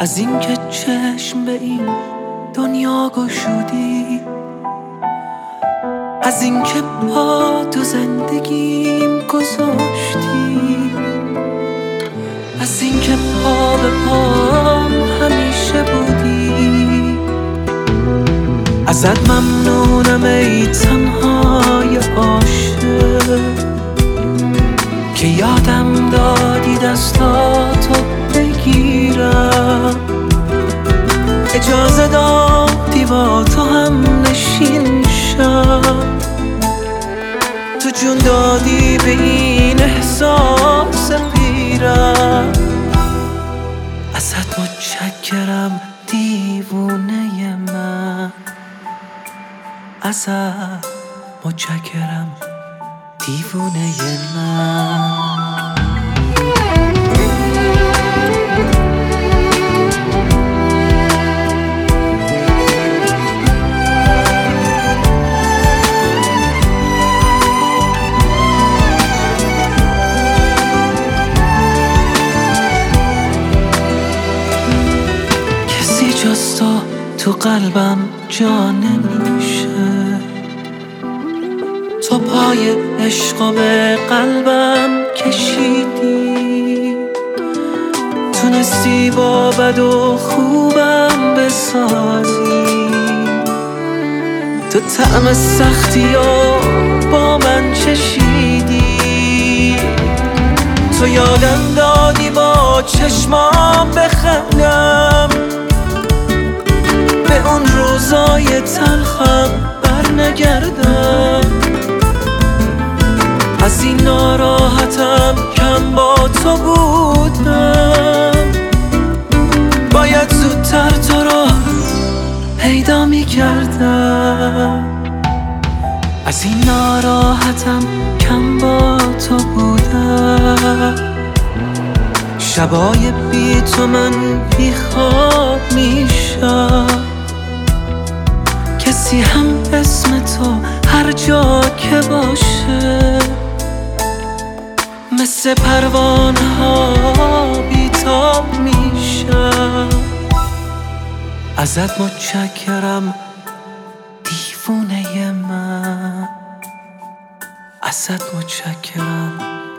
از اینکه چشم به این دنیا گشودی، از اینکه پا تو زندگیم گذاشتی، از اینکه پا به پام همیشه بودی. ازت ممنونم ای تنهای عاشق که یادم دادی دستاتو بگیرم، اجازه دادی با تو هم نشین شم، تو جون دادی به این احساس پیرم. ازت متشکرم دیوونه من، ازت متشکرم دیوونه من. کسی جز تو قلبم جا نمیشه، تو پای عشق به قلبم کشیدی، تونستی با بد و خوبم بسازی، تو طعم سختی رو با من چشیدی، تو یادم دادی با چشمام بخندم، به اون روزای تلخم برنگردم، از این ناراحتم کم با تو بودم، باید زودتر تو رو پیدا می‌کردم. از این ناراحتم کم با تو بودم، شبای بی تو من بی خواب میشم، کسی هم اسم تو هر جا که باشه مثل پروانه ها بیتاب میشم. ازت متشکرم دیوونه من، ازت متشکرم